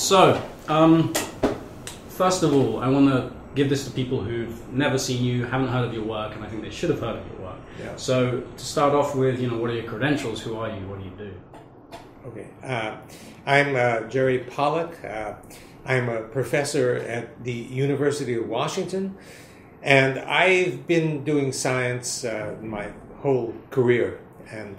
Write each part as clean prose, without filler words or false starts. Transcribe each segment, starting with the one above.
So, first of all, I want to give this to people who've never seen you, haven't heard of your work, and I think they should have heard of your work. Yeah. So, to start off with, what are your credentials? Who are you? What do you do? Okay. I'm Jerry Pollack. I'm a professor at the University of Washington, and I've been doing science my whole career. And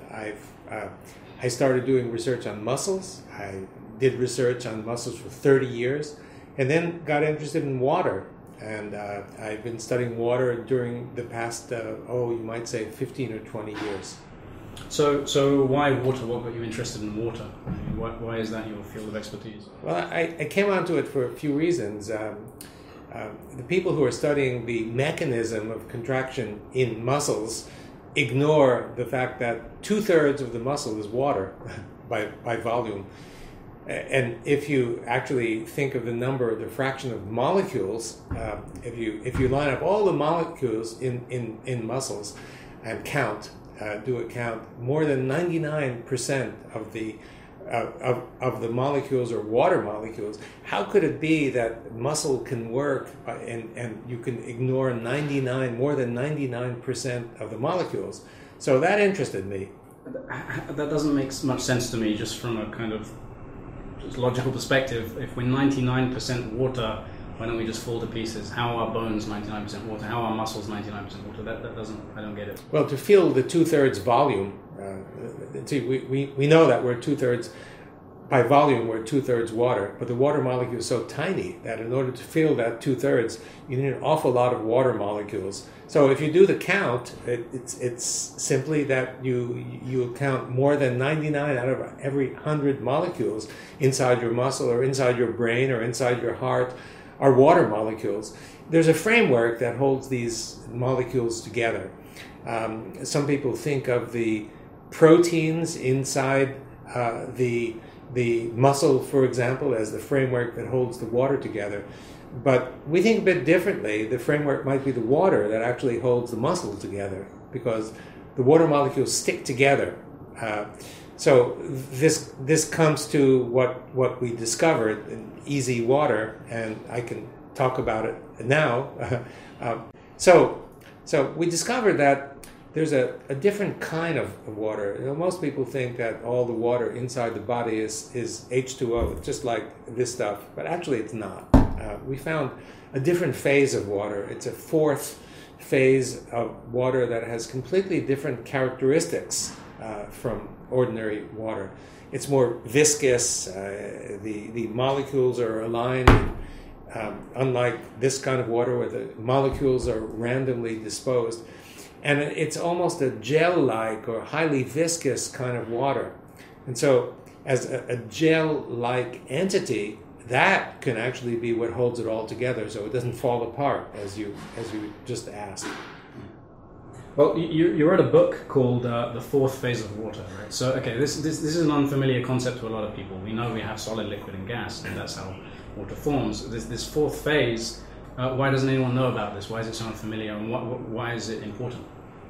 I started doing research on muscles. I did research on muscles for 30 years, and then got interested in water. And I've been studying water during the past, you might say 15 or 20 years. So why water? What got you interested in water? I mean, why is that your field of expertise? Well, I came onto it for a few reasons. The people who are studying the mechanism of contraction in muscles ignore the fact that 2/3 of the muscle is water by volume. And if you actually think of the fraction of molecules, if you line up all the molecules in muscles and do a count, more than 99% of the molecules are water molecules. How could it be that muscle can work and you can ignore more than 99% of the molecules? So that interested me. That doesn't make much sense to me, just from a kind of logical perspective. If we're 99% water, why don't we just fall to pieces? How are bones 99% water? How are muscles 99% water? That doesn't, I don't get it. Well, to fill the 2/3 volume, we know that we're 2/3, by volume we're 2/3 water, but the water molecule is so tiny that in order to fill that 2/3, you need an awful lot of water molecules. So if you do the count, it's simply that you count more than 99 out of every 100 molecules inside your muscle or inside your brain or inside your heart are water molecules. There's a framework that holds these molecules together. Some people think of the proteins inside the muscle, for example, as the framework that holds the water together. But we think a bit differently. The framework might be the water that actually holds the muscle together, because the water molecules stick together. So this comes to what we discovered in easy water, and I can talk about it now. So we discovered that there's a different kind of water. Most people think that all the water inside the body is H2O, just like this stuff, but actually it's not. We found a different phase of water. It's a fourth phase of water that has completely different characteristics from ordinary water. It's more viscous. The molecules are aligned, unlike this kind of water where the molecules are randomly disposed. And it's almost a gel-like or highly viscous kind of water. And so as a gel-like entity, that can actually be what holds it all together, so it doesn't fall apart, as you just asked. Well, you wrote a book called The Fourth Phase of Water, right? So, okay, this is an unfamiliar concept to a lot of people. We know we have solid, liquid, and gas, and that's how water forms. This fourth phase, why doesn't anyone know about this? Why is it so unfamiliar, and why is it important?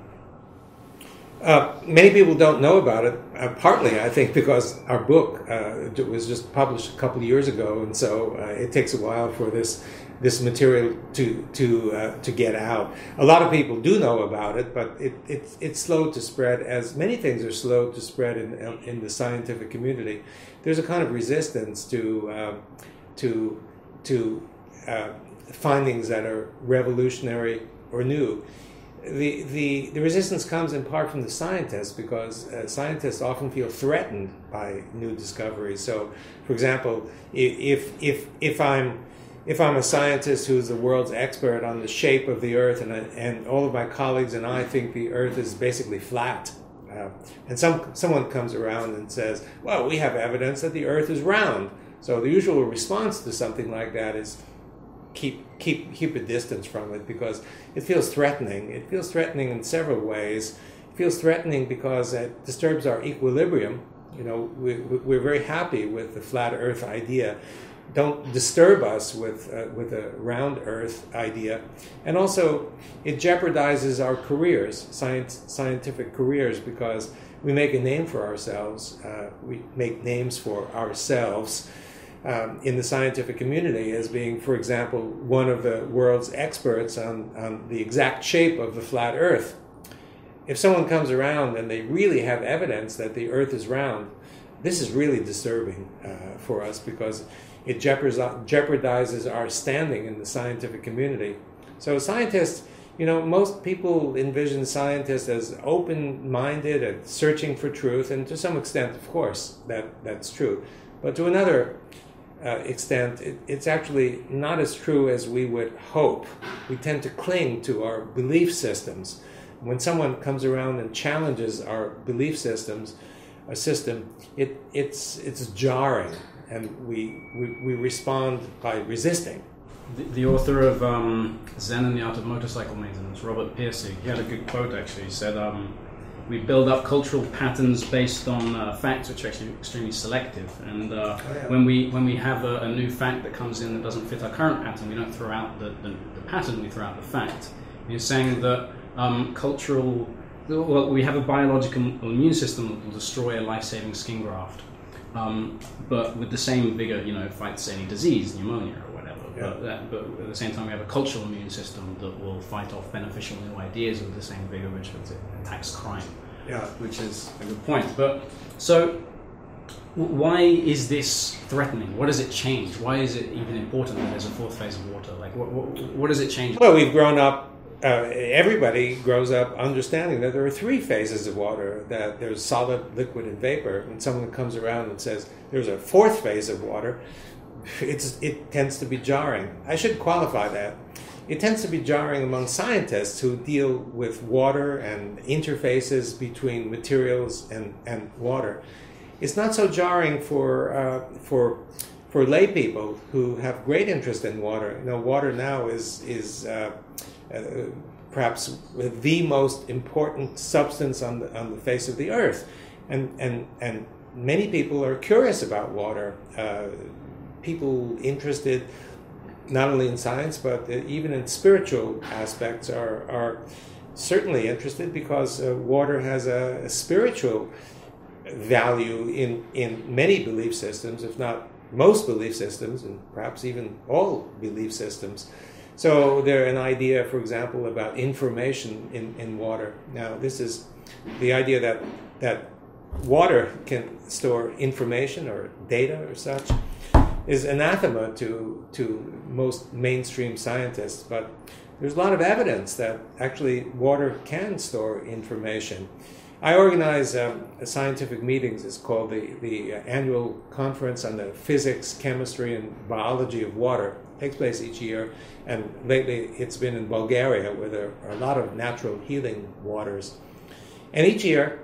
Many people don't know about it, partly, I think, because our book was just published a couple of years ago, and so it takes a while for this material to get out. A lot of people do know about it, but it's slow to spread, as many things are slow to spread in the scientific community. There's a kind of resistance to findings that are revolutionary or new. The resistance comes in part from the scientists, because scientists often feel threatened by new discoveries. So, for example, if I'm a scientist who's the world's expert on the shape of the Earth, and all of my colleagues and I think the Earth is basically flat, and someone comes around and says, "Well, we have evidence that the Earth is round." So the usual response to something like that is keep a distance from it, because it feels threatening. It feels threatening in several ways. It feels threatening because it disturbs our equilibrium. We're very happy with the flat Earth idea. Don't disturb us with a round Earth idea. And also, it jeopardizes our careers, scientific careers, because we make a name for ourselves. We make names for ourselves in the scientific community as being, for example, one of the world's experts on the exact shape of the flat Earth. If someone comes around and they really have evidence that the Earth is round, this is really disturbing for us, because it jeopardizes our standing in the scientific community. So scientists, most people envision scientists as open-minded and searching for truth, and to some extent, of course, that's true. But to another extent, it's actually not as true as we would hope. We tend to cling to our belief systems. When someone comes around and challenges our belief systems, a system, it's jarring, and we respond by resisting. The author of Zen and the Art of Motorcycle Maintenance, Robert Piercy, he had a good quote actually. He said, we build up cultural patterns based on facts which are actually extremely selective, and when we have a new fact that comes in that doesn't fit our current pattern, we don't throw out the pattern, we throw out the fact. He's saying that we have a biological immune system that will destroy a life-saving skin graft, but with the same vigor, fights any disease, pneumonia or whatever. Yeah. But at the same time, we have a cultural immune system that will fight off beneficial new ideas with the same vigor which attacks crime. Yeah, which is a good point. But so, why is this threatening? What does it change? Why is it even important that there's a fourth phase of water? Like, what does it change? Well, we've grown up. Everybody grows up understanding that there are three phases of water, that there's solid, liquid, and vapor. When someone comes around and says there's a fourth phase of water, it tends to be jarring. I should qualify that. It tends to be jarring among scientists who deal with water and interfaces between materials and water. It's not so jarring for lay people who have great interest in water. Water now is perhaps the most important substance on the face of the earth, and many people are curious about water. People interested not only in science but even in spiritual aspects are certainly interested, because water has a spiritual value in many belief systems, if not most belief systems, and perhaps even all belief systems. So there's an idea, for example, about information in water. Now, this is the idea that water can store information or data or such, is anathema to most mainstream scientists. But there's a lot of evidence that actually water can store information. I organize scientific meetings. It's called the annual conference on the physics, chemistry, and biology of water. It takes place each year, and lately it's been in Bulgaria, where there are a lot of natural healing waters. And each year,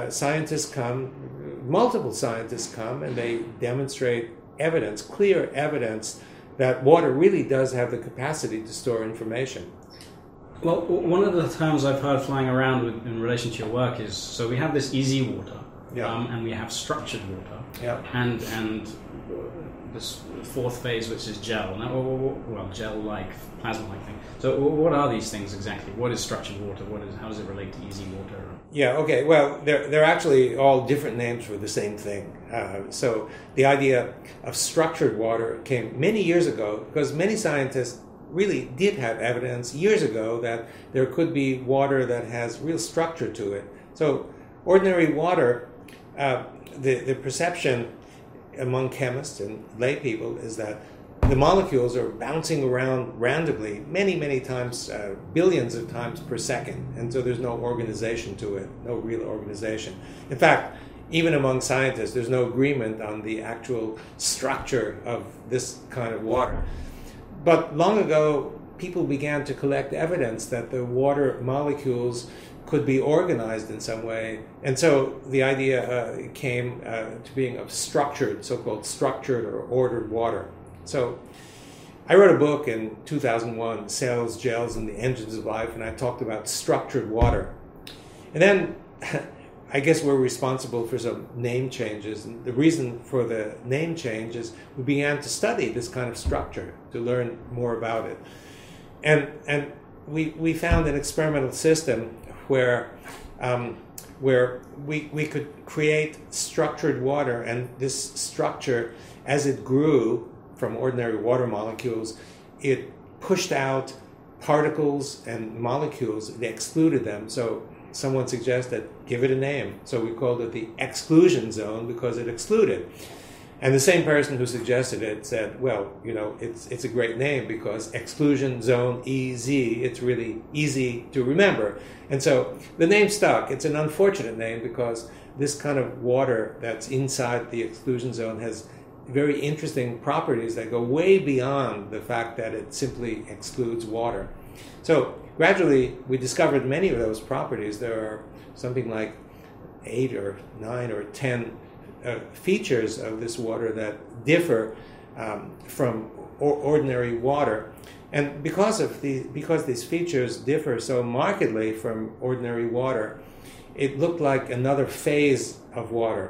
multiple scientists come, and they demonstrate evidence, clear evidence, that water really does have the capacity to store information. Well, one of the terms I've heard flying around in relation to your work is, so we have this easy water, and we have structured water, and this fourth phase, which is gel. Now, well, gel-like, plasma-like thing. So what are these things exactly? What is structured water? How does it relate to easy water? Yeah, okay. Well, they're actually all different names for the same thing. So the idea of structured water came many years ago, because many scientists really did have evidence years ago that there could be water that has real structure to it. So ordinary water, the perception among chemists and lay people is that the molecules are bouncing around randomly many, many times, billions of times per second, and so there's no organization to it, no real organization. In fact, even among scientists, there's no agreement on the actual structure of this kind of water. But long ago, people began to collect evidence that the water molecules could be organized in some way. And so the idea came to being of structured, so-called structured or ordered water. So I wrote a book in 2001, Cells, Gels, and the Engines of Life, and I talked about structured water. And then I guess we're responsible for some name changes. And the reason for the name change is we began to study this kind of structure, to learn more about it. And we found an experimental system where where we could create structured water, and this structure, as it grew from ordinary water molecules, it pushed out particles and molecules. It excluded them. So someone suggested, give it a name. So we called it the exclusion zone because it excluded. And the same person who suggested it said, well, it's a great name because exclusion zone, EZ, it's really easy to remember. And so the name stuck. It's an unfortunate name because this kind of water that's inside the exclusion zone has very interesting properties that go way beyond the fact that it simply excludes water. So gradually we discovered many of those properties. There are something like 8 or 9 or 10 features of this water that differ from ordinary water. And because these features differ so markedly from ordinary water, it looked like another phase of water.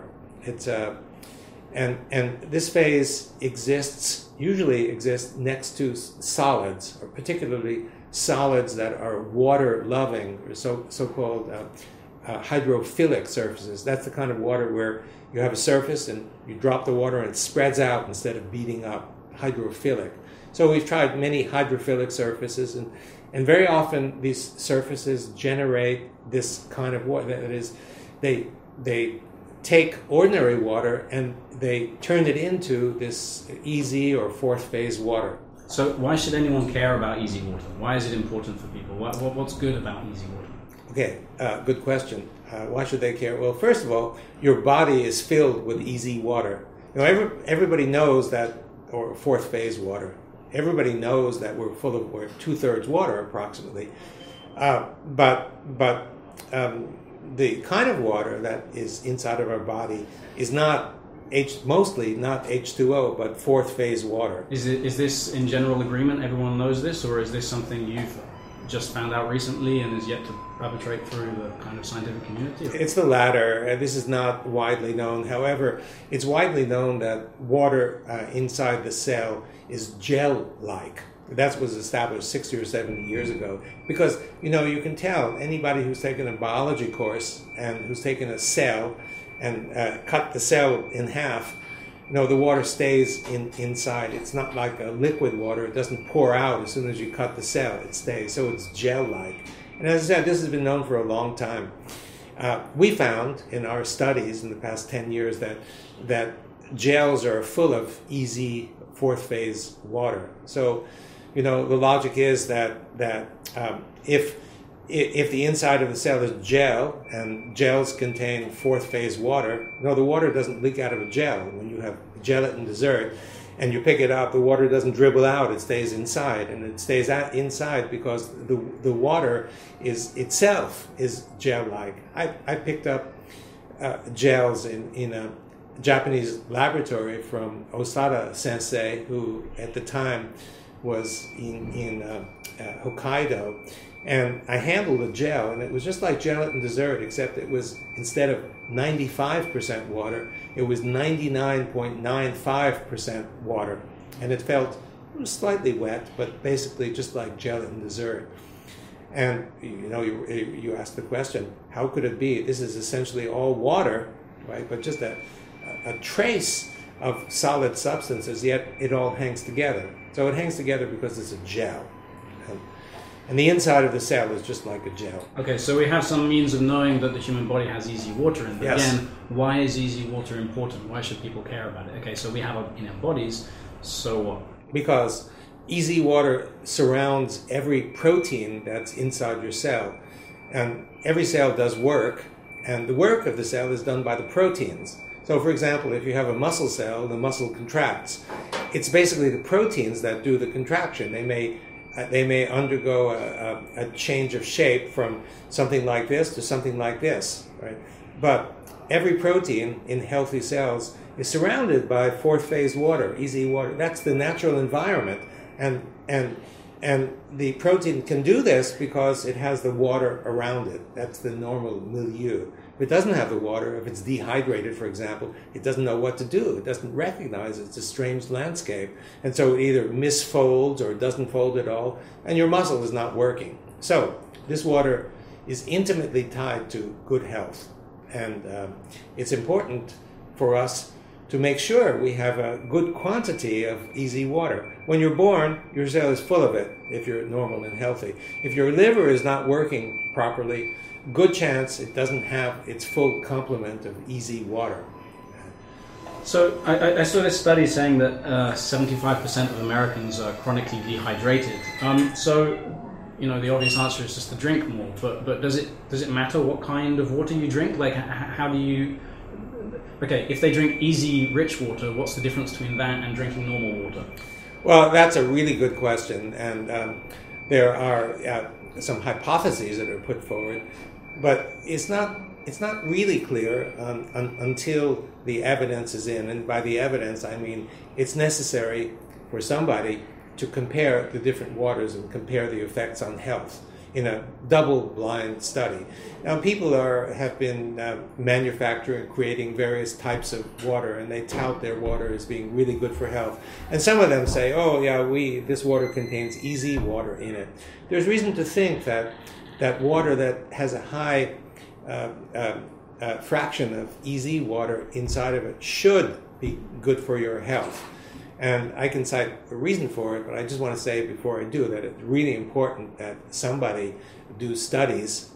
And this phase usually exists next to solids, or particularly solids that are water-loving, or so-called hydrophilic surfaces. That's the kind of water where you have a surface and you drop the water and it spreads out instead of beating up. Hydrophilic. So we've tried many hydrophilic surfaces, and very often these surfaces generate this kind of water. That is, they take ordinary water and they turn it into this easy or fourth phase water. So why should anyone care about easy water? Why is it important for people? What's good about easy water? Okay, good question. Why should they care? Well, first of all, your body is filled with easy water. Everybody knows that, or fourth phase water. Everybody knows that we're 2/3 water approximately. But the kind of water that is inside of our body is mostly not H2O, but fourth phase water. Is this in general agreement? Everyone knows this, or is this something you've just found out recently and is yet to perpetrate through the kind of scientific community? It's the latter. This is not widely known. However, it's widely known that water inside the cell is gel-like. That was established 60 or 70 years ago. Because, you can tell anybody who's taken a biology course and who's taken a cell and cut the cell in half, the water stays inside. It's not like a liquid water. It doesn't pour out as soon as you cut the cell. It stays. So it's gel-like. And as I said, this has been known for a long time. We found in our studies in the past 10 years that gels are full of easy fourth phase water. So, the logic is that if the inside of the cell is gel and gels contain fourth phase water, the water doesn't leak out of a gel. When you have gelatin dessert and you pick it up, the water doesn't dribble out, it stays inside. And it stays inside because the water itself is gel-like. I picked up gels in a Japanese laboratory from Osada Sensei, who at the time was in Hokkaido, and I handled a gel, and it was just like gelatin dessert, except it was, instead of 95% water, it was 99.95% water, and it felt slightly wet, but basically just like gelatin dessert. And you asked the question, how could it be? This is essentially all water, right? But just a trace of solid substances, yet it all hangs together. So it hangs together because it's a gel. And the inside of the cell is just like a gel. Okay, so we have some means of knowing that the human body has easy water in. But yes. Again, why is easy water important? Why should people care about it? Okay, so we have it in our bodies, so what? Because easy water surrounds every protein that's inside your cell. And every cell does work, and the work of the cell is done by the proteins. So, for example, if you have a muscle cell, the muscle contracts. It's basically the proteins that do the contraction. They may undergo a change of shape from something like this to something like this, right? But every protein in healthy cells is surrounded by fourth phase water, easy water. That's the natural environment, and the protein can do this because it has the water around it. That's the normal milieu. If it doesn't have the water, if it's dehydrated, for example, it doesn't know what to do. It doesn't recognize it's a strange landscape. And so it either misfolds or doesn't fold at all, and your muscle is not working. So this water is intimately tied to good health. And it's important for us to make sure we have a good quantity of easy water. When you're born, your cell is full of it if you're normal and healthy. If your liver is not working properly, good chance it doesn't have its full complement of easy water. So I saw this study saying that 75% of Americans are chronically dehydrated. So, you know, the obvious answer is just to drink more. But does it matter what kind of water you drink? Like, how do you... Okay, if they drink easy, rich water, what's the difference between that and drinking normal water? Well, that's a really good question. And there are some hypotheses that are put forward. But it's not really clear until the evidence is in. And by the evidence, I mean it's necessary for somebody to compare the different waters and compare the effects on health in a double-blind study. Now, people have been manufacturing, creating various types of water, and they tout their water as being really good for health. And some of them say, oh, yeah, this water contains easy water in it. There's reason to think that water that has a high fraction of easy water inside of it should be good for your health. And I can cite a reason for it, but I just want to say before I do that it's really important that somebody do studies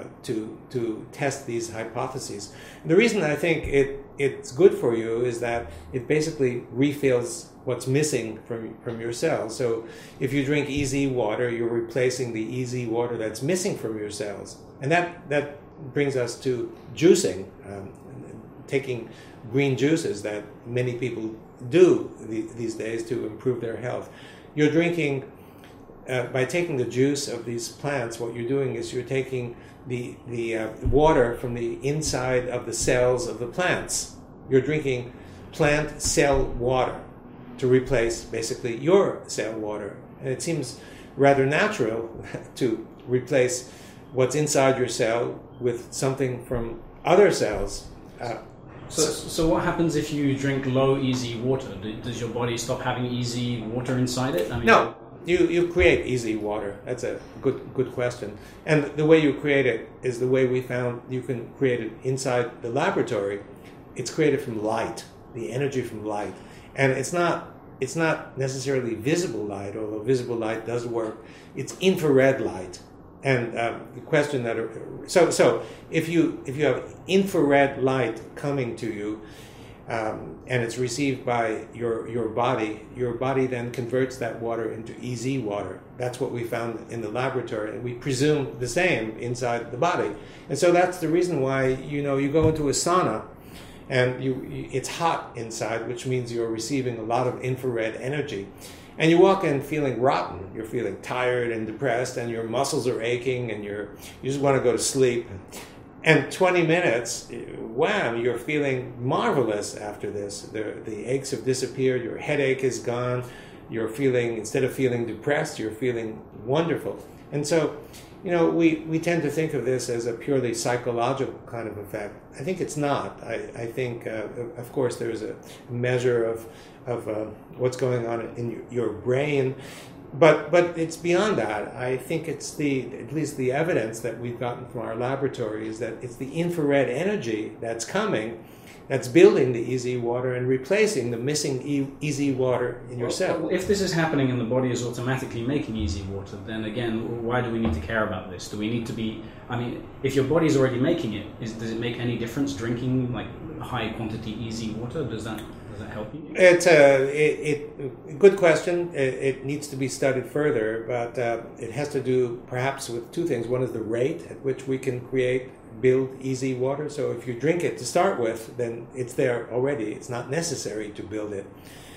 to test these hypotheses. And the reason I think it's good for you is that it basically refills what's missing from your cells. So if you drink easy water, you're replacing the easy water that's missing from your cells. And that brings us to juicing, taking green juices that many people do these days to improve their health. You're drinking, by taking the juice of these plants, what you're doing is you're taking the water from the inside of the cells of the plants. You're drinking plant cell water to replace basically your cell water. And it seems rather natural to replace what's inside your cell with something from other cells. So what happens if you drink low easy water? Does your body stop having easy water inside it? I mean, no, you create easy water. That's a good question. And the way you create it is the way we found you can create it inside the laboratory. It's created from light, the energy from light. And it's not necessarily visible light, although visible light does work. It's infrared light. And the question that so if you have infrared light coming to you, and it's received by your body then converts that water into easy water. That's what we found in the laboratory, and we presume the same inside the body. And so that's the reason why you go into a sauna, and it's hot inside, which means you're receiving a lot of infrared energy. And you walk in feeling rotten. You're feeling tired and depressed, and your muscles are aching, and you just want to go to sleep. And 20 minutes, wham, you're feeling marvelous after this. The aches have disappeared. Your headache is gone. You're feeling, instead of feeling depressed, you're feeling wonderful. And so, we tend to think of this as a purely psychological kind of effect. I think it's not. I think, of course, there's a measure of what's going on in your brain, but it's beyond that. I think it's at least the evidence that we've gotten from our laboratory is that it's the infrared energy that's coming, that's building the easy water and replacing the missing easy water in your cell. Well, if this is happening and the body is automatically making easy water, then again, why do we need to care about this? Do we need to be... I mean, if your body's already making it, does it make any difference drinking like high quantity easy water? Does that help you? It's a good question. It needs to be studied further, but it has to do perhaps with two things. One is the rate at which we can build easy water. So if you drink it to start with, then it's there already. It's not necessary to build it.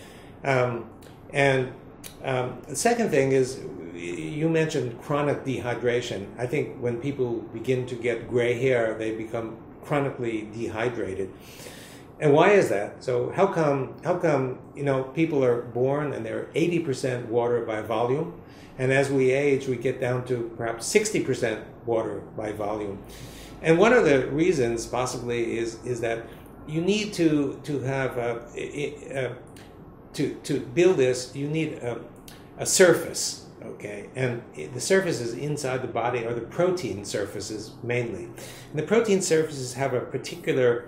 And the second thing is, you mentioned chronic dehydration. I think when people begin to get gray hair, they become chronically dehydrated. And why is that? So how come people are born and they're 80% water by volume, and as we age we get down to perhaps 60% water by volume? And one of the reasons possibly is that you need to have to build this, you need a surface. Okay, and the surfaces inside the body are the protein surfaces mainly. And the protein surfaces have a particular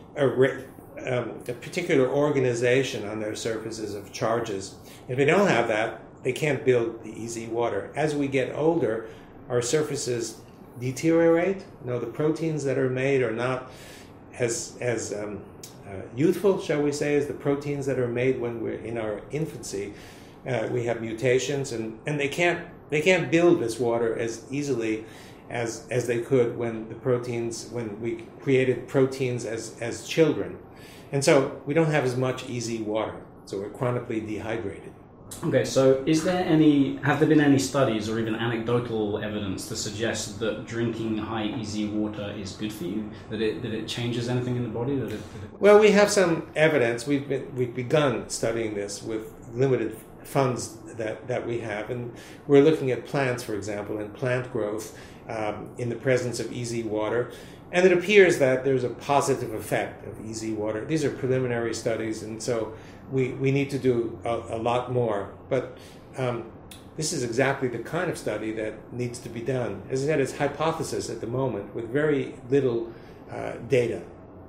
organization on their surfaces of charges. If they don't have that, they can't build the easy water. As we get older, our surfaces deteriorate. The proteins that are made are not as youthful, shall we say, as the proteins that are made when we're in our infancy. We have mutations, and they can't build this water as easily as they could when we created proteins as children. And so we don't have as much easy water, so we're chronically dehydrated. Okay, so have there been any studies or even anecdotal evidence to suggest that drinking high easy water is good for you? That it changes anything in the body? Well, we have some evidence. We've begun studying this with limited funds that we have, and we're looking at plants, for example, and plant growth in the presence of easy water. And it appears that there's a positive effect of easy water. These are preliminary studies, and so we need to do a lot more. But this is exactly the kind of study that needs to be done. As I said, it's hypothesis at the moment with very little data.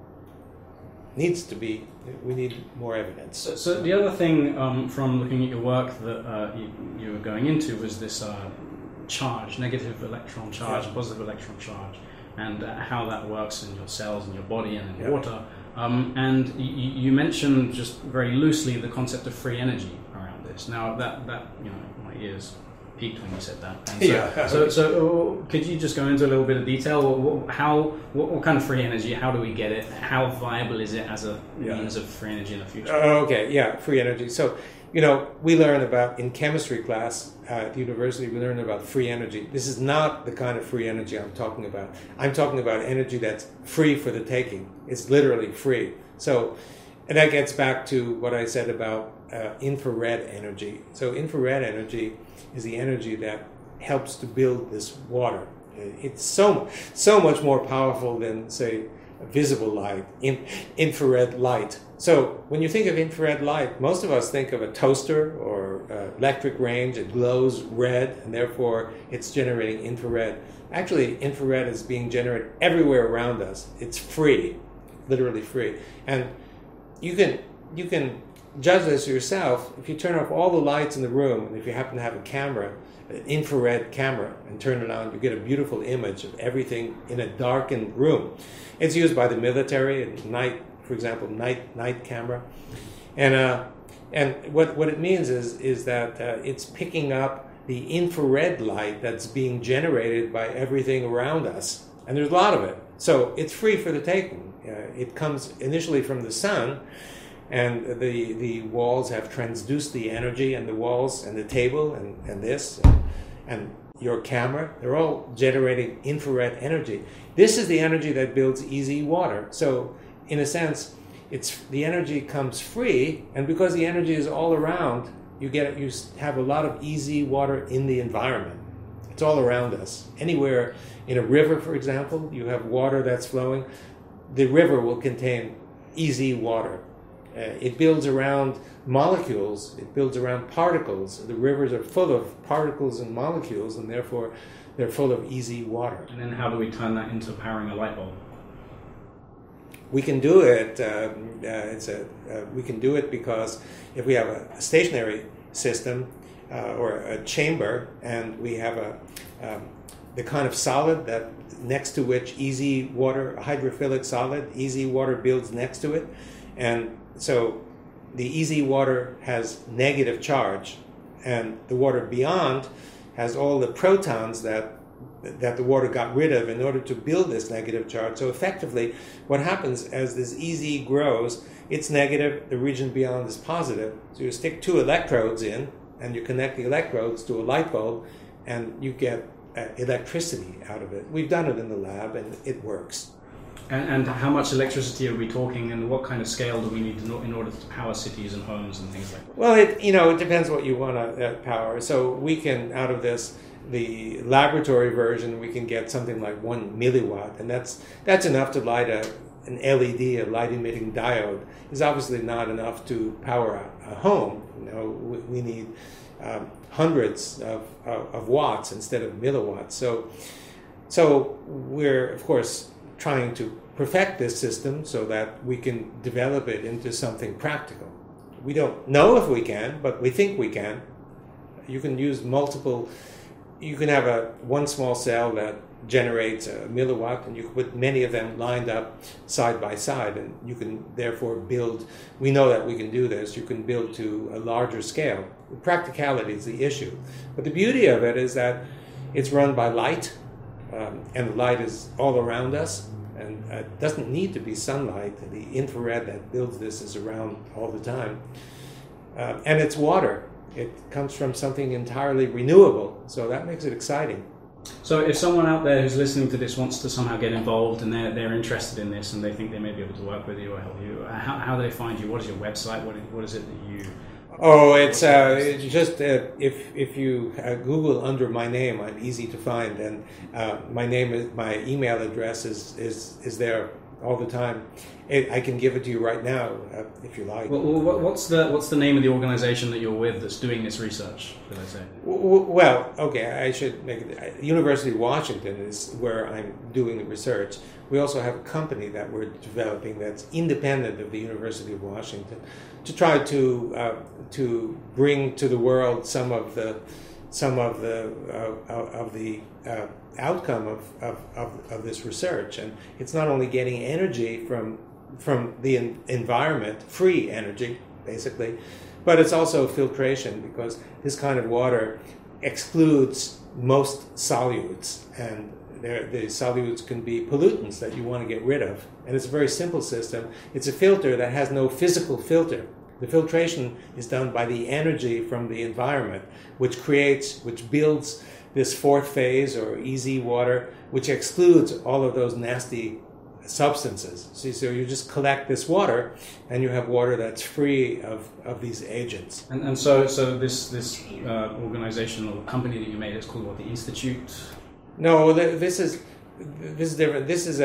We need more evidence. So the other thing from looking at your work that you were going into was this charge, negative electron charge, positive electron charge, and how that works in your cells and your body and in water. And you mentioned just very loosely the concept of free energy around this. Now that my ears peaked when you said that. And so could you just go into a little bit of detail? What kind of free energy? How do we get it? How viable is it as a means of free energy in the future? Free energy. So we learn about, in chemistry class at the university, we learn about free energy. This is not the kind of free energy I'm talking about. I'm talking about energy that's free for the taking. It's literally free. So, and that gets back to what I said about infrared energy. So infrared energy is the energy that helps to build this water. It's so much more powerful than, say, visible light, infrared light. So when you think of infrared light, most of us think of a toaster or electric range. It glows red, and therefore it's generating infrared. Actually, infrared is being generated everywhere around us. It's free, literally free. And you can judge this yourself. If you turn off all the lights in the room, and if you happen to have a camera, an infrared camera, and turn it on, you get a beautiful image of everything in a darkened room. It's used by the military at night, for example, night camera. And what it means is that it's picking up the infrared light that's being generated by everything around us. And there's a lot of it. So it's free for the taking. It comes initially from the sun, and the walls have transduced the energy, and the walls and the table and this and your camera, they're all generating infrared energy. This is the energy that builds easy water. So in a sense, the energy comes free, and because the energy is all around, you have a lot of easy water in the environment. It's all around us. Anywhere in a river, for example, you have water that's flowing. The river will contain easy water. It builds around molecules. It builds around particles. The rivers are full of particles and molecules, and therefore they're full of easy water. And then how do we turn that into powering a light bulb? We can do it. We can do it because if we have a stationary system or a chamber, and we have the kind of solid that next to which easy water, a hydrophilic solid, easy water builds next to it, and so the easy water has negative charge, and the water beyond has all the protons that the water got rid of in order to build this negative charge. So effectively, what happens as this easy grows, it's negative, the region beyond is positive. So you stick two electrodes in, and you connect the electrodes to a light bulb, and you get electricity out of it. We've done it in the lab, and it works. And how much electricity are we talking, and what kind of scale do we need in order to power cities and homes and things like that? Well, it depends what you want to power. So we can, out of this, the laboratory version, we can get something like 1 milliwatt, and that's enough to light an LED, a light-emitting diode, is obviously not enough to power a home. We need hundreds of watts instead of milliwatts. So we're, of course, trying to perfect this system so that we can develop it into something practical. We don't know if we can, but we think we can. You can use multiple. You can have one small cell that generates a milliwatt, and you can put many of them lined up side by side, and you can therefore build. We know that we can do this. You can build to a larger scale. Practicality is the issue, but the beauty of it is that it's run by light, and the light is all around us, and it doesn't need to be sunlight. The infrared that builds this is around all the time, and it's water. It comes from something entirely renewable, so that makes it exciting. So if someone out there who's listening to this wants to somehow get involved and they're interested in this and they think they may be able to work with you or help you, how do they find you? What is your website? What is it that you... Oh, it's just if you Google under my name, I'm easy to find, and my email address is there all the time. I can give it to you right now if you like. Well, what's the name of the organization that you're with that's doing this research, should I say? Well, okay, I should make it. University of Washington is where I'm doing the research. We also have a company that we're developing that's independent of the University of Washington to try to bring to the world some of the outcome of this research. And it's not only getting energy from the environment, free energy basically, but it's also filtration, because this kind of water excludes most solutes, and the solutes can be pollutants that you want to get rid of. And it's a very simple system. It's a filter that has no physical filter. The filtration is done by the energy from the environment, which builds this fourth phase, or EZ water, which excludes all of those nasty substances. See, so you just collect this water, and you have water that's free of these agents. And so this organization or company that you made is called what, the Institute? No, this is different. This is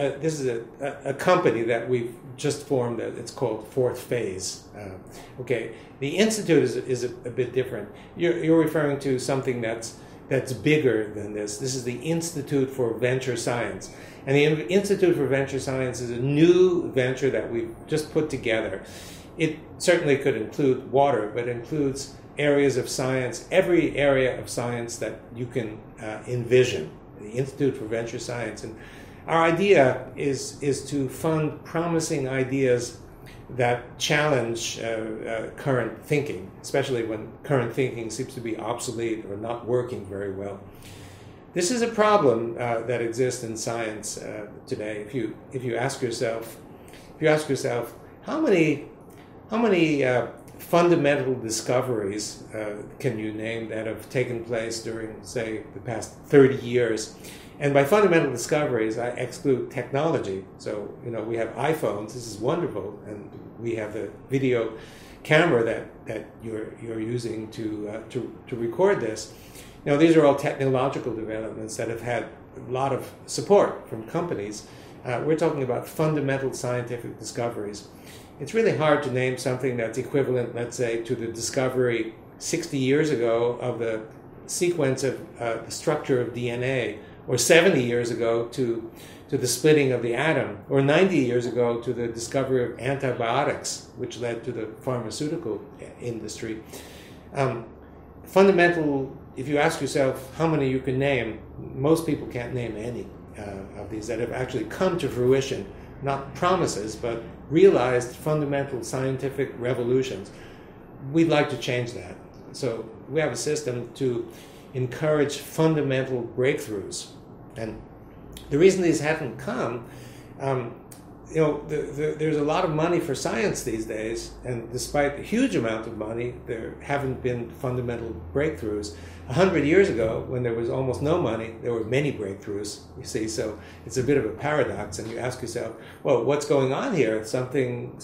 a company that we've just formed. It's called Fourth Phase. Okay, the Institute is a bit different. You're referring to something that's bigger than this. This is the Institute for Venture Science. And the Institute for Venture Science is a new venture that we've just put together. It certainly could include water, but it includes areas of science, every area of science that you can envision. The Institute for Venture Science. And our idea is to fund promising ideas that challenge current thinking, especially when current thinking seems to be obsolete or not working very well. This is a problem that exists in science today. If you ask yourself, how many fundamental discoveries can you name that have taken place during, say, the past 30 years? And by fundamental discoveries, I exclude technology. So, we have iPhones. This is wonderful, and we have the video camera that you're using to record this. Now, these are all technological developments that have had a lot of support from companies. We're talking about fundamental scientific discoveries. It's really hard to name something that's equivalent, let's say, to the discovery 60 years ago of the sequence of the structure of DNA, or 70 years ago to the splitting of the atom, or 90 years ago to the discovery of antibiotics, which led to the pharmaceutical industry. Fundamental, if you ask yourself how many you can name, most people can't name any of these that have actually come to fruition, not promises, but realized fundamental scientific revolutions. We'd like to change that. So we have a system to encourage fundamental breakthroughs. And the reason these haven't come, there's a lot of money for science these days, and despite a huge amount of money, there haven't been fundamental breakthroughs. 100 years ago, when there was almost no money, there were many breakthroughs, you see, so it's a bit of a paradox, and you ask yourself, well, what's going on here? Something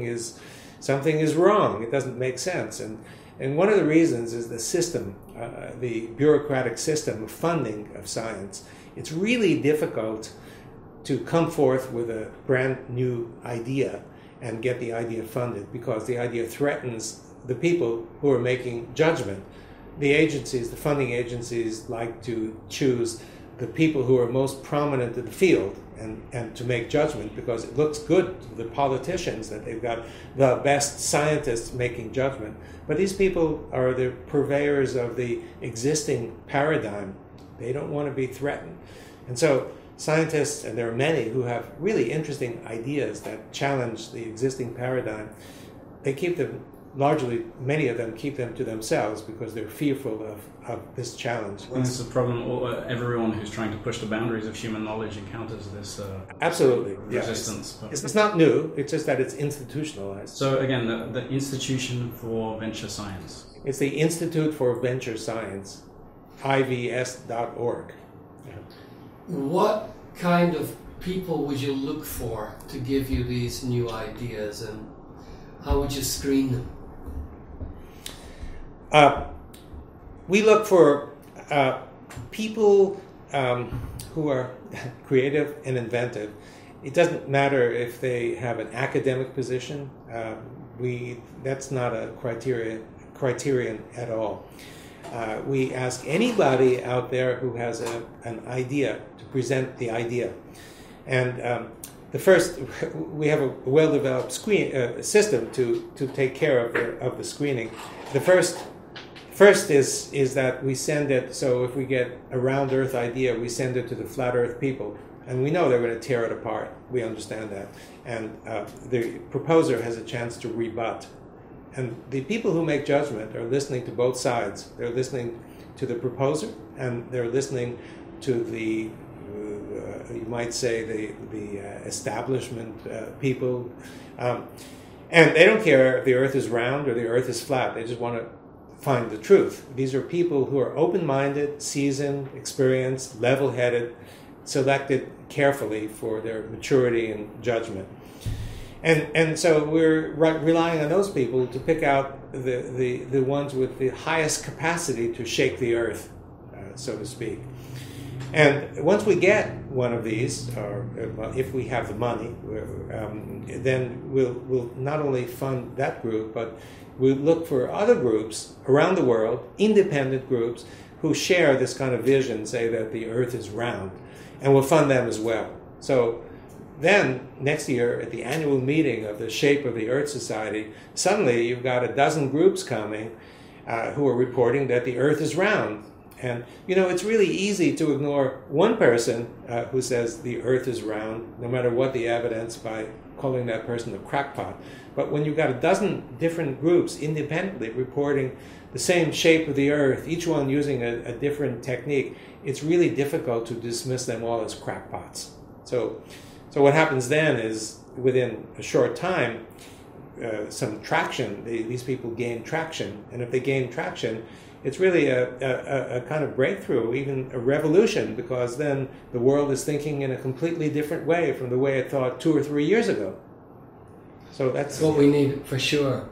is wrong. It doesn't make sense. And one of the reasons is the system, the bureaucratic system of funding of science. It's really difficult to come forth with a brand new idea and get the idea funded, because the idea threatens the people who are making judgment. The agencies, the funding agencies, like to choose the people who are most prominent in the field and to make judgment, because it looks good to the politicians that they've got the best scientists making judgment. But these people are the purveyors of the existing paradigm. They don't want to be threatened. And so scientists, and there are many who have really interesting ideas that challenge the existing paradigm, they keep them, largely, many of them keep them to themselves because they're fearful of this challenge. And it's a problem. Everyone who's trying to push the boundaries of human knowledge encounters this absolutely resistance. Yeah, it's not new, it's just that it's institutionalized. So again, the Institution for Venture Science. It's the Institute for Venture Science, ivs.org. What kind of people would you look for to give you these new ideas, and how would you screen them? We look for people who are creative and inventive. It doesn't matter if they have an academic position. That's not a criterion at all. We ask anybody out there who has an idea to present the idea. And we have a well-developed system to take care of the screening. The first is that we send it, so if we get a round earth idea, we send it to the flat earth people. And we know they're going to tear it apart. We understand that. And the proposer has a chance to rebut. And the people who make judgment are listening to both sides. They're listening to the proposer, and they're listening to the, you might say, the establishment people. And they don't care if the earth is round or the earth is flat. They just want to find the truth. These are people who are open-minded, seasoned, experienced, level-headed, selected carefully for their maturity and judgment. And so we're relying on those people to pick out the ones with the highest capacity to shake the earth, so to speak. And once we get one of these, or if we have the money, then we'll not only fund that group, but we'll look for other groups around the world, independent groups, who share this kind of vision, say that the earth is round, and we'll fund them as well. So then, next year, at the annual meeting of the Shape of the Earth Society, suddenly you've got a dozen groups coming who are reporting that the Earth is round. And, it's really easy to ignore one person who says the Earth is round, no matter what the evidence, by calling that person a crackpot. But when you've got a dozen different groups independently reporting the same shape of the Earth, each one using a different technique, it's really difficult to dismiss them all as crackpots. So what happens then is, within a short time, some traction, these people gain traction. And if they gain traction, it's really a kind of breakthrough, even a revolution, because then the world is thinking in a completely different way from the way it thought 2 or 3 years ago. So that's what we need, for sure.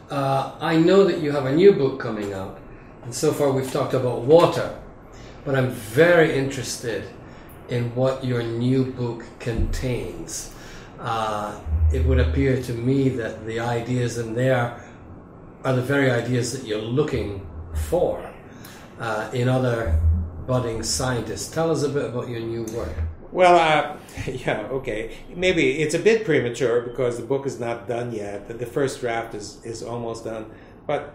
I know that you have a new book coming out, and so far we've talked about water, but I'm very interested in what your new book contains. It would appear to me that the ideas in there are the very ideas that you're looking for in other budding scientists. Tell us a bit about your new work. Well, yeah, okay. Maybe it's a bit premature because the book is not done yet. The first draft is almost done. But,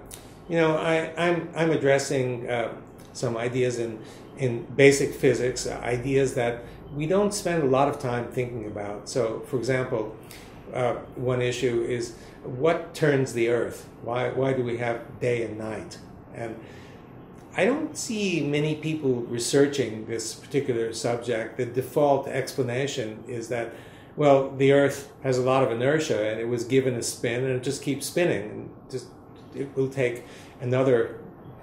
I'm addressing some ideas in basic physics, ideas that we don't spend a lot of time thinking about. So, for example, one issue is what turns the Earth? Why do we have day and night? And I don't see many people researching this particular subject. The default explanation is that, well, the Earth has a lot of inertia and it was given a spin and it just keeps spinning. And it will take another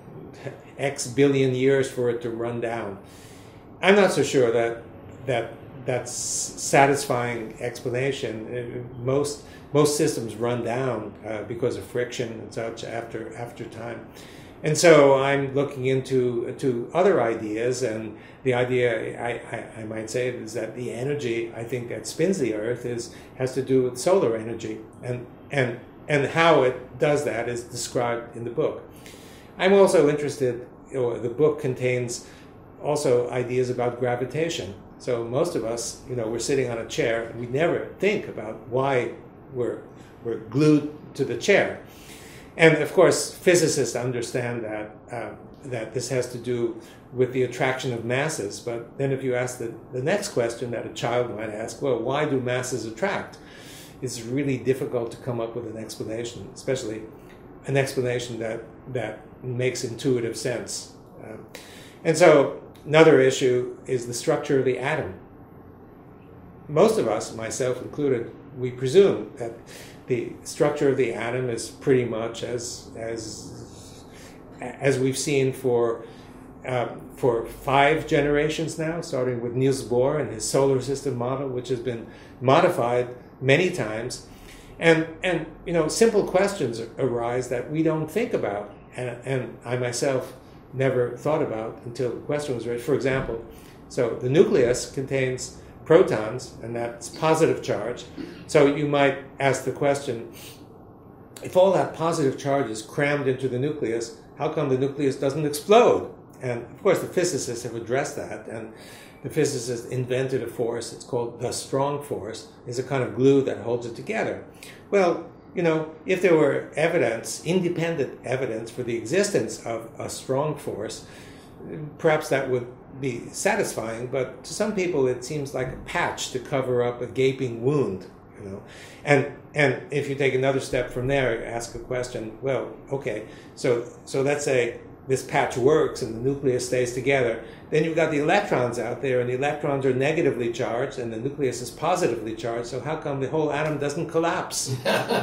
X billion years for it to run down. I'm not so sure that's satisfying explanation. Most systems run down because of friction and such after time. And so I'm looking into other ideas, and the idea I might say is that the energy I think that spins the Earth has to do with solar energy, and how it does that is described in the book. I'm also interested. The book contains also ideas about gravitation. So most of us, we're sitting on a chair, and we never think about why we're glued to the chair. And of course, physicists understand that this has to do with the attraction of masses. But then if you ask the next question that a child might ask, well, why do masses attract? It's really difficult to come up with an explanation, especially an explanation that makes intuitive sense. And so another issue is the structure of the atom. Most of us, myself included, we presume that the structure of the atom is pretty much as we've seen for 5 generations now, starting with Niels Bohr and his solar system model, which has been modified many times. And simple questions arise that we don't think about, and I myself never thought about until the question was raised. For example, so the nucleus contains protons, and that's positive charge. So you might ask the question, if all that positive charge is crammed into the nucleus, how come the nucleus doesn't explode? And of course the physicists have addressed that, and the physicists invented a force, it's called the strong force, is a kind of glue that holds it together. Well, if there were independent evidence for the existence of a strong force, perhaps that would be satisfying, but to some people it seems like a patch to cover up a gaping wound, And if you take another step from there, ask a question, well, okay, so let's say this patch works and the nucleus stays together. Then you've got the electrons out there, and the electrons are negatively charged and the nucleus is positively charged, so how come the whole atom doesn't collapse?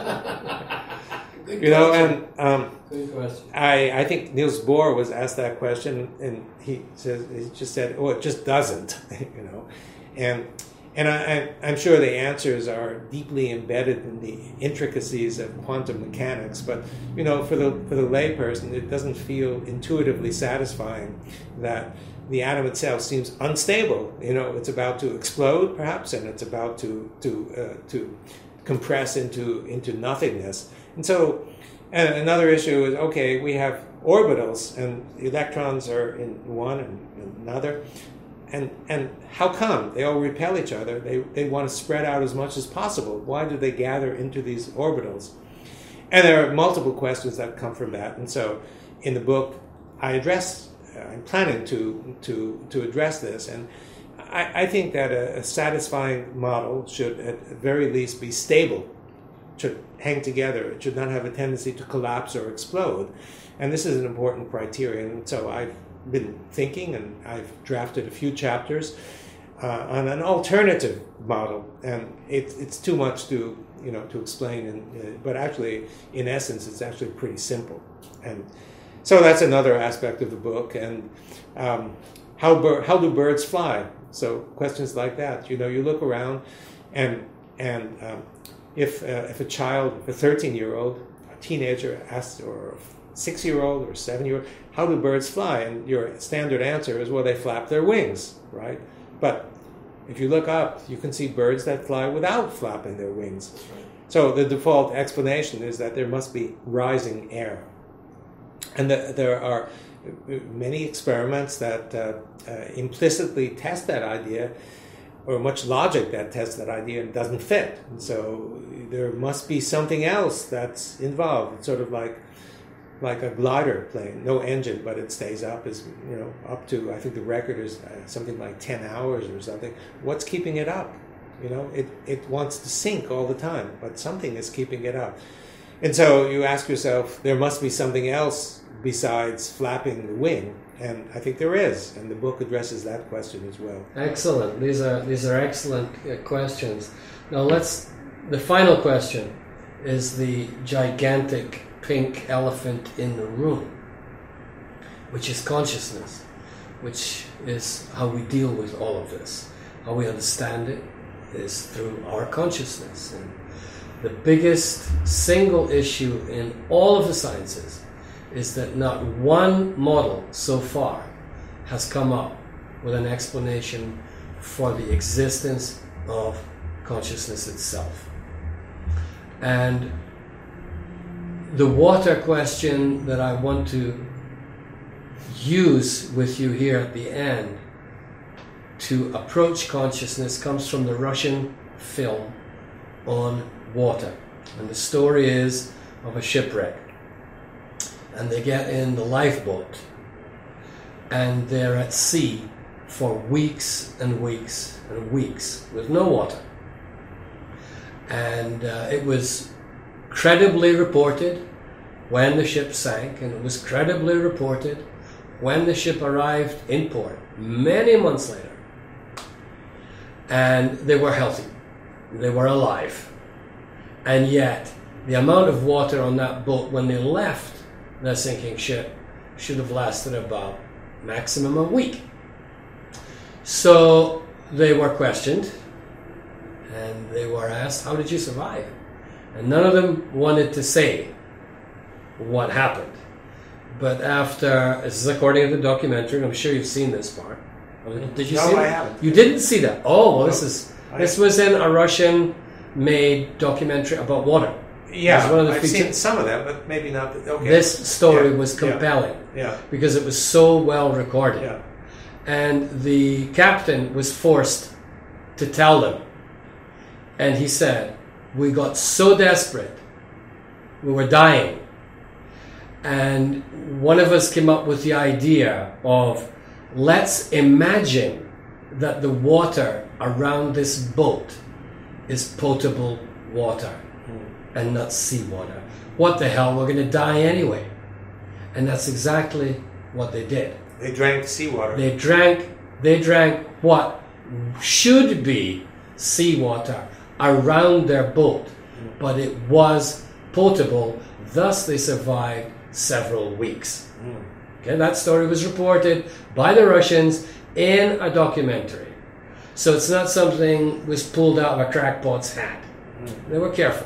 Good question. Good question. I think Niels Bohr was asked that question, and he just said, "Oh, it just doesn't," And I'm sure the answers are deeply embedded in the intricacies of quantum mechanics. But for the layperson, it doesn't feel intuitively satisfying that the atom itself seems unstable. It's about to explode, perhaps, and it's about to compress into nothingness. And so, and another issue is, okay, we have orbitals, and the electrons are in one and another. And how come? They all repel each other. They want to spread out as much as possible. Why do they gather into these orbitals? And there are multiple questions that come from that. And so in the book, I'm planning to address this. And I think that a satisfying model should at the very least be stable, should hang together. It should not have a tendency to collapse or explode. And this is an important criterion. And so I've been thinking, and I've drafted a few chapters on an alternative model, and it's too much to explain. But actually, in essence, it's actually pretty simple. And so that's another aspect of the book. And how do birds fly? So questions like that. You look around, and if a child, a 13-year-old, a teenager asks, or 6-year-old or 7-year-old, how do birds fly? And your standard answer is, well, they flap their wings, right? But if you look up, you can see birds that fly without flapping their wings. Right. So the default explanation is that there must be rising air. And there are many experiments that implicitly test that idea, or much logic that tests that idea and doesn't fit. And so there must be something else that's involved. It's sort of like a glider plane, no engine, but it stays up, up to, I think the record is something like 10 hours or something. What's keeping it up? It wants to sink all the time, but something is keeping it up. And so you ask yourself, there must be something else besides flapping the wing, and I think there is, and the book addresses that question as well. Excellent. These are excellent questions. Now the final question is the gigantic pink elephant in the room, which is consciousness, which is how we deal with all of this. How we understand it is through our consciousness. And the biggest single issue in all of the sciences is that not one model so far has come up with an explanation for the existence of consciousness itself. And the water question that I want to use with you here at the end to approach consciousness comes from the Russian film on water. And the story is of a shipwreck. And they get in the lifeboat and they're at sea for weeks and weeks and weeks with no water. And it was credibly reported when the ship sank, and it was credibly reported when the ship arrived in port many months later. And they were healthy, they were alive. And yet, the amount of water on that boat when they left the sinking ship should have lasted about maximum a week. So they were questioned, and they were asked, how did you survive? And none of them wanted to say what happened. But after, this is according to the documentary, and I'm sure you've seen this part. Did you see it? No, I haven't. You didn't see that? Oh, well, this was in a Russian-made documentary about water. Yeah, one of the I've seen some of them, but maybe not. Okay. This story was compelling because it was so well recorded. Yeah. And the captain was forced to tell them. And he said, we got so desperate, we were dying. And one of us came up with the idea of, let's imagine that the water around this boat is potable water and not seawater. What the hell, we're going to die anyway. And that's exactly what they did. They drank seawater. They drank what should be seawater around their boat, but it was potable, thus they survived several weeks. Okay, that story was reported by the Russians in a documentary. So it's not something was pulled out of a crackpot's hat. They were careful.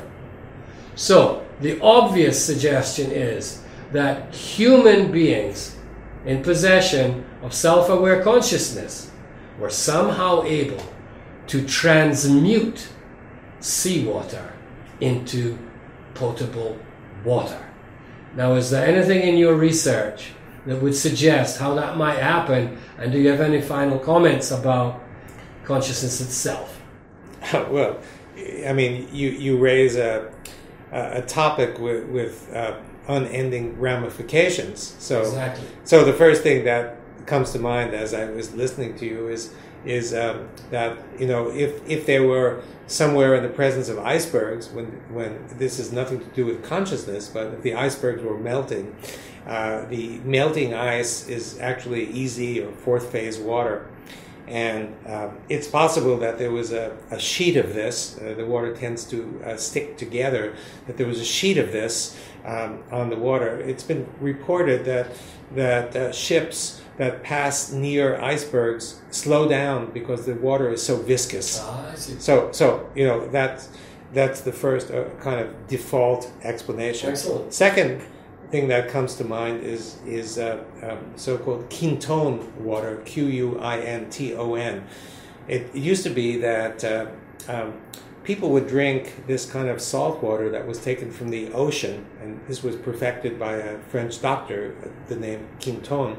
So the obvious suggestion is that human beings in possession of self-aware consciousness were somehow able to transmute seawater into potable water. Now, is there anything in your research that would suggest how that might happen? And do you have any final comments about consciousness itself? Well, I mean, you raise a topic with unending ramifications. So, exactly. So the first thing that comes to mind as I was listening to you is that, you know, if there were somewhere in the presence of icebergs, when this has nothing to do with consciousness, but if the icebergs were melting, the melting ice is actually easy or fourth phase water. And it's possible that there was a sheet of this, the water tends to stick together, that there was a sheet of this on the water. It's been reported that ships that pass near icebergs slow down because the water is so viscous. I see. So you know, that's the first kind of default explanation. Excellent. Second thing that comes to mind is so-called Quinton water, Quinton. It used to be that people would drink this kind of salt water that was taken from the ocean, and this was perfected by a French doctor, the name Quinton.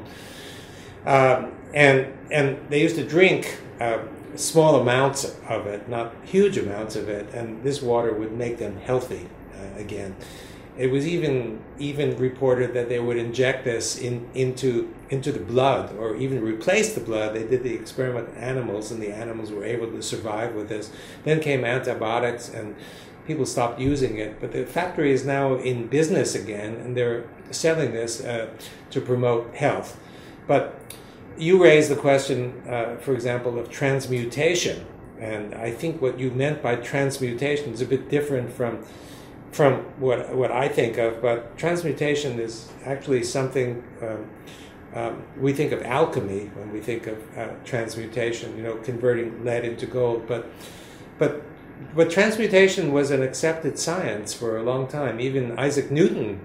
And they used to drink small amounts of it, not huge amounts of it, and this water would make them healthy again. It was even reported that they would inject this into the blood, or even replace the blood. They did the experiment with animals, and the animals were able to survive with this. Then came antibiotics, and people stopped using it. But the factory is now in business again, and they're selling this to promote health. But you raised the question, for example, of transmutation, and I think what you meant by transmutation is a bit different from what I think of, but transmutation is actually something we think of alchemy when we think of transmutation, you know, converting lead into gold. But transmutation was an accepted science for a long time. Even Isaac Newton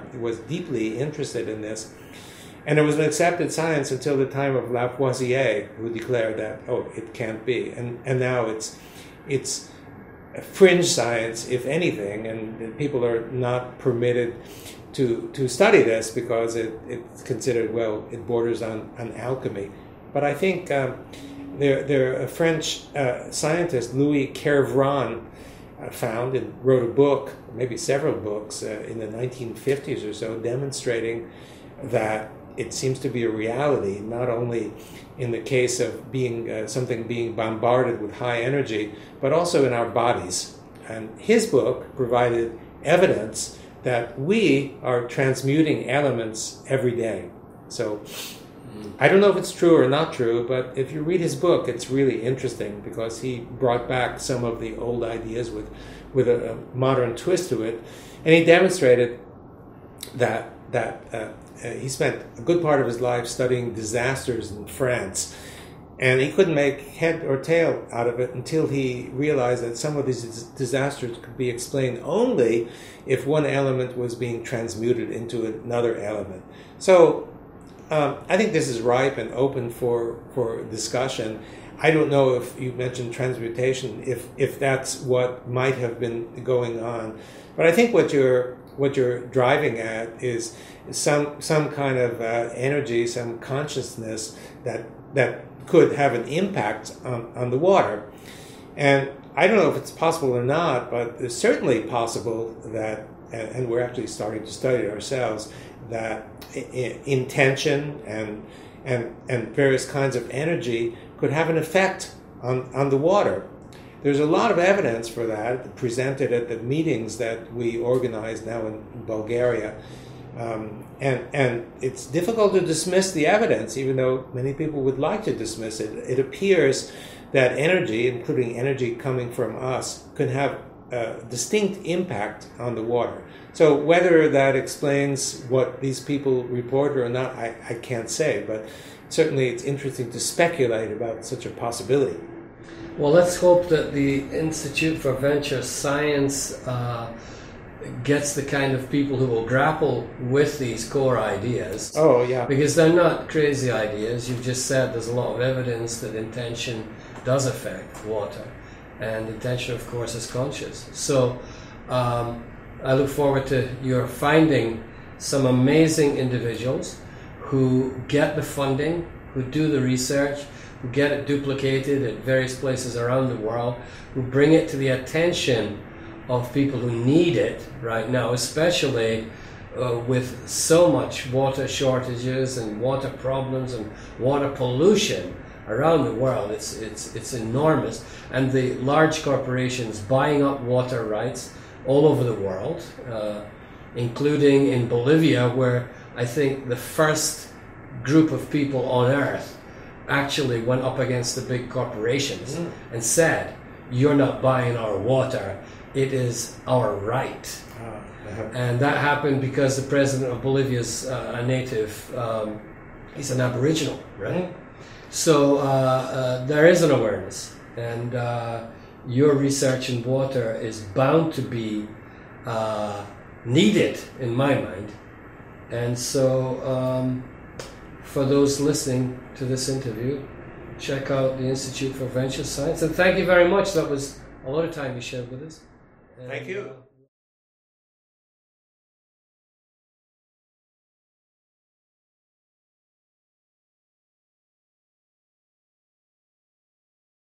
was deeply interested in this. And it was an accepted science until the time of Lavoisier, who declared that, oh, it can't be. And now it's a fringe science, if anything, and people are not permitted to study this because it's considered, well, it borders on alchemy. But I think there a French scientist, Louis Kervran, found and wrote a book, maybe several books, in the 1950s or so, demonstrating that it seems to be a reality, not only in the case of being something being bombarded with high energy, but also in our bodies. And his book provided evidence that we are transmuting elements every day. So I don't know if it's true or not true, but if you read his book, it's really interesting because he brought back some of the old ideas with a modern twist to it, and he demonstrated that he spent a good part of his life studying disasters in France, and he couldn't make head or tail out of it until he realized that some of these disasters could be explained only if one element was being transmuted into another element. So I think this is ripe and open for discussion. I don't know if you mentioned transmutation, if that's what might have been going on, but I think what you're driving at is some kind of energy, some consciousness that could have an impact on the water. And I don't know if it's possible or not, but it's certainly possible that, and we're actually starting to study it ourselves, that intention and various kinds of energy could have an effect on the water. There's a lot of evidence for that presented at the meetings that we organize now in Bulgaria. And it's difficult to dismiss the evidence, even though many people would like to dismiss it. It appears that energy, including energy coming from us, can have a distinct impact on the water. So whether that explains what these people report or not, I can't say, but certainly it's interesting to speculate about such a possibility. Well, let's hope that the Institute for Venture Science gets the kind of people who will grapple with these core ideas. Oh, yeah. Because they're not crazy ideas. You've just said there's a lot of evidence that intention does affect water. And intention, of course, is conscious. So I look forward to your finding some amazing individuals who get the funding, who do the research, who get it duplicated at various places around the world, who bring it to the attention of people who need it right now, especially with so much water shortages and water problems and water pollution around the world. It's enormous. And the large corporations buying up water rights all over the world, including in Bolivia, where I think the first group of people on earth actually went up against the big corporations and said, "You're not buying our water. It is our right." And that happened because the president of Bolivia is a native, he's an Aboriginal, right? So there is an awareness, and your research in water is bound to be needed, in my mind. And so for those listening to this interview, check out the Institute for Venture Science. And thank you very much. That was a lot of time you shared with us. And, thank you.